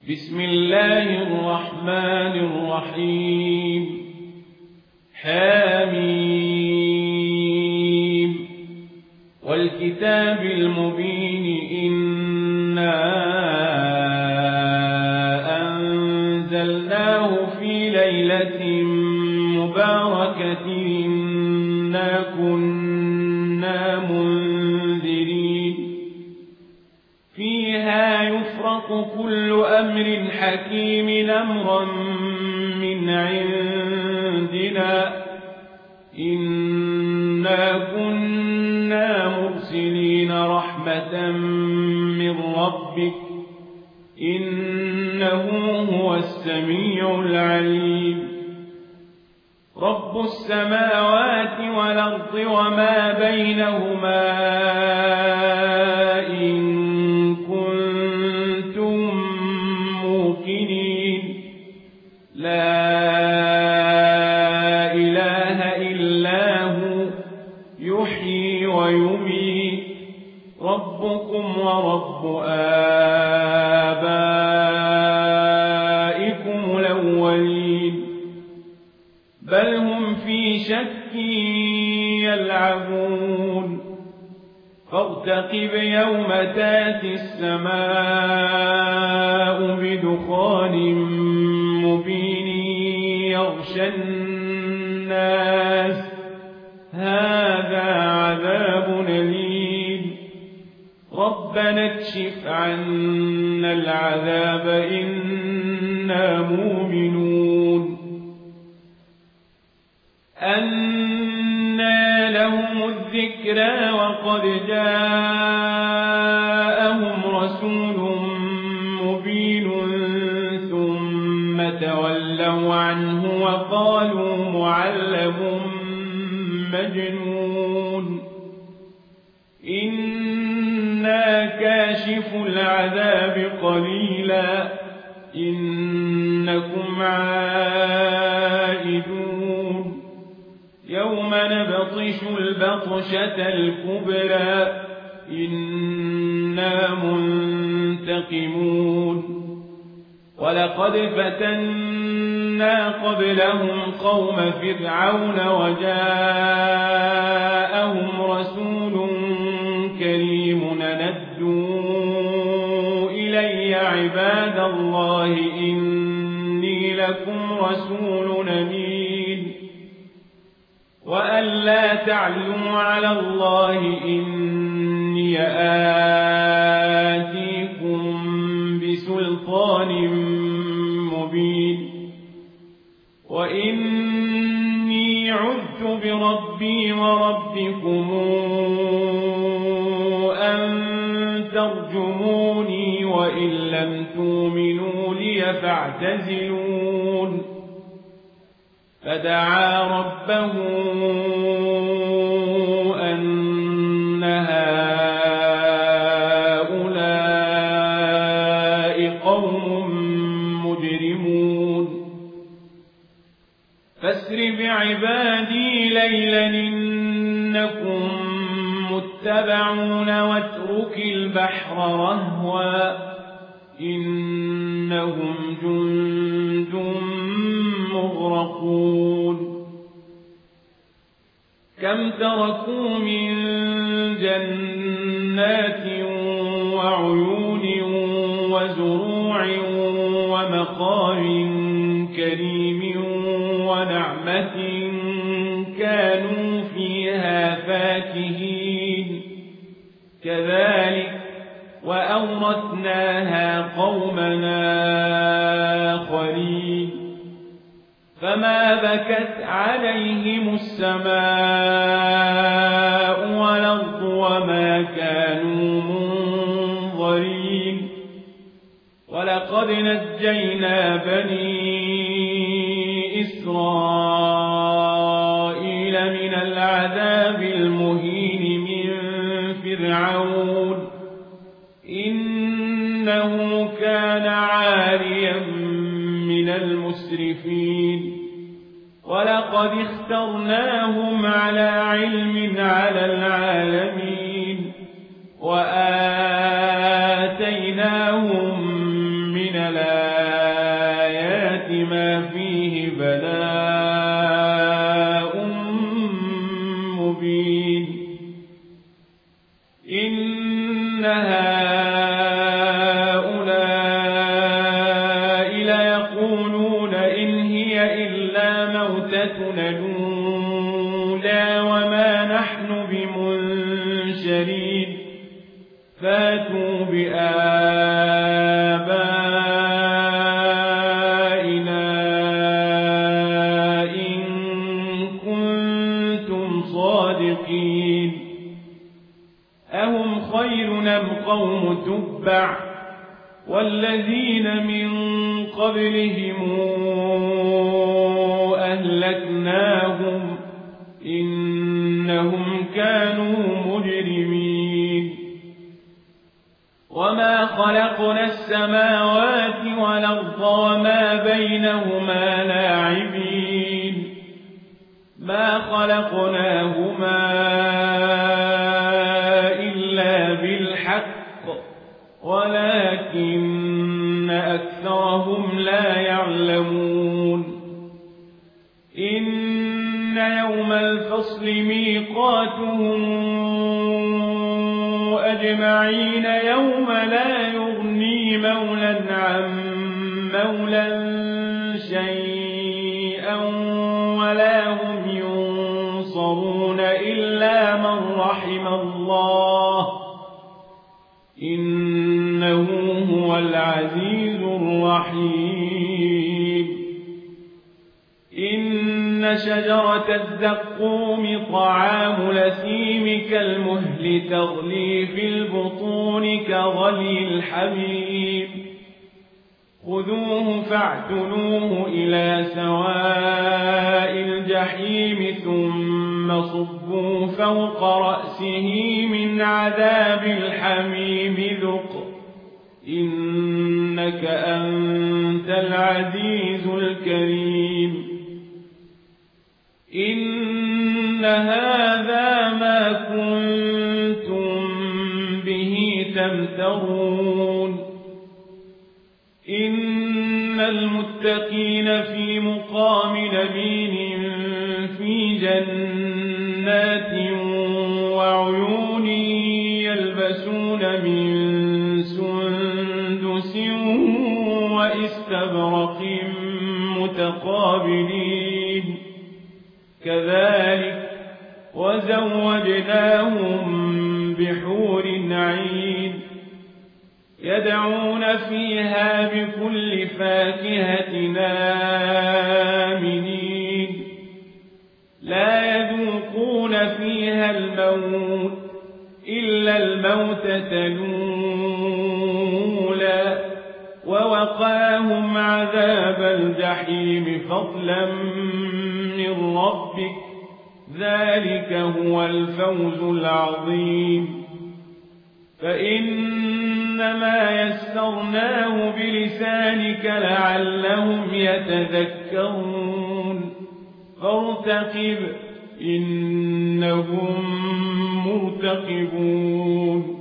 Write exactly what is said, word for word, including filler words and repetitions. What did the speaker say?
بسم الله الرحمن الرحيم حميم والكتاب المبين إنا أنزلناه في ليلة مباركة إنا كنا منذرين فيها يفرق كل أمر حكيم أمرا من عندنا إنا كنا مرسلين رحمة من ربك إنه هو السميع العليم رب السماوات والأرض وما بينهما إن كنتم موقنين لا إله إلا هو يحيي ويميت ربكم ورب آبائكم الأولين بل هم في شك يلعبون فارتقب يوم تاتي السماء بدخان مبين يغشى الناس هذا عذاب أليم ربنا اكشف عنا العذاب إنا مؤمنون أنى لهم الذكرى وقد جاءهم رسول مبين ثم تولوا عنه وقالوا معلم مجنون إنا كاشف العذاب قليلا إنكم عائدون يوم نبطش البطشة الكبرى إنا منتقمون ولقد فتنا قبلهم قوم فرعون وجاءهم رسول كريم ندوا إلي عباد الله إني لكم رسول أمين وأن لا تعلوا على الله إني آتيكم بسلطان مبين وإني عذت بربي وربكم أن ترجموني وإن لم تؤمنوا لي فاعتزلون فدعا ربه أن هؤلاء قوم مجرمون فاسر بعبادي ليلا إنكم متبعون واترك البحر رهوا إنهم جند مغرقون كم تركوا من جنات وعيون وزروع ومقام كريم ونعمة كانوا فيها فاكهين كذلك وأورثناها قومنا آخرين فما بكت عليهم السماء والأرض وما كانوا منظرين ولقد نجينا بني إسرائيل من العذاب المهين من فرعون إنه كان عاليا من المسرفين ولقد اخترناهم على علم على العالمين وآتيناهم من الآيات ما فيه بلاء مبين إن هؤلاء ليقولون إن هي إلا موتتنا الأولى وما نحن بمنشرين فاتوا بآبائنا إن كنتم صادقين أهم خير أم قوم تبع والذين من قبلهم أهلكناهم إنهم كانوا مجرمين وما خلقنا السماوات والأرض وما بينهما لاعبين ما خلقناهما إلا بالحق ولكن أكثرهم لا يعلمون إن يوم الفصل ميقاتهم أجمعين يوم لا يغني مولى عن مولى شيئا ولا هم ينصرون إلا من رحم الله إنه هو العزيز الرحيم إن شجرة الزقوم طعام الأثيم كالمهل تغلي في البطون كغلي الحميم خذوه فاعتلوه إلى سواء الجحيم ثم صبوا فوق رأسه من عذاب الحميم ذق إنك أنت العزيز الكريم إن هذا ما كنتم به تمترون إن المتقين في مقام نبيل في جنات وعيون يلبسون من سندس وإستبرق متقابلين كذلك وزوجناهم بحور عين يدعون فيها بكل فاكهة آمنين لا يذوقون فيها الموت إلا الموتة الأولى ووقاهم عذاب الجحيم فضلا من ربك ذلك هو الفوز العظيم فإنما يسرناه بلسانك لعلهم يتذكرون فارتقب إنهم مرتقبون